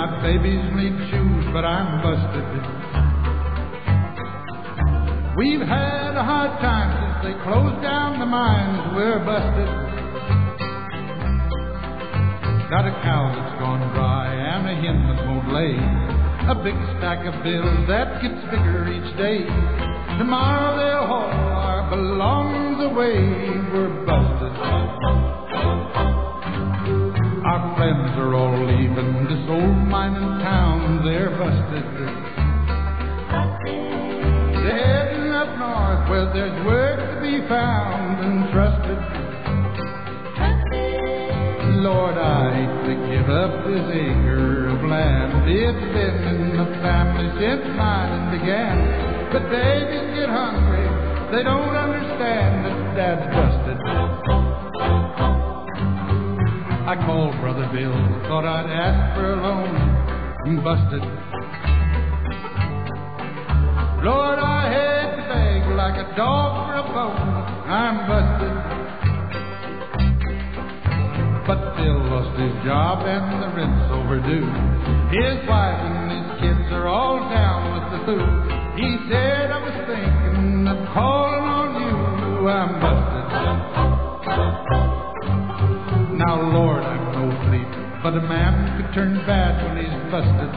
my babies need shoes, but I'm busted. We've had a hard time since they closed down the mines. We're busted. Got a cow that's gone dry and a hen that won't lay. A big stack of bills that gets bigger each day. Tomorrow they'll haul our belongings away. We're busted. Our friends are all leaving this old mining town. They're busted. They're heading up north where there's work to be found and trusted. Lord, I hate to give up this acre of land. It's been in the family since mining began. But babies get hungry, they don't understand that Dad's busted. I called Brother Bill, thought I'd ask for a loan. I'm busted. Lord, I hate to beg like a dog for a bone. I'm busted. But Bill lost his job and the rent's overdue. His wife and his kids are all down with the flu. He said I was thinking of calling on you. I'm busted. Now, Lord, I'm no thief, but a man could turn bad when he's busted.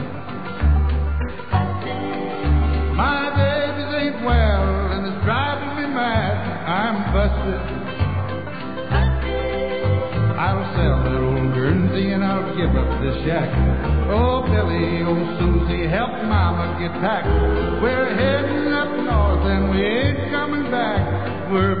My babies ain't well and it's driving me mad. I'm busted. I'll sell that old Guernsey and I'll give up this shack. Oh, Billy, oh, Susie, help Mama get packed. We're heading up north and we ain't coming back. We're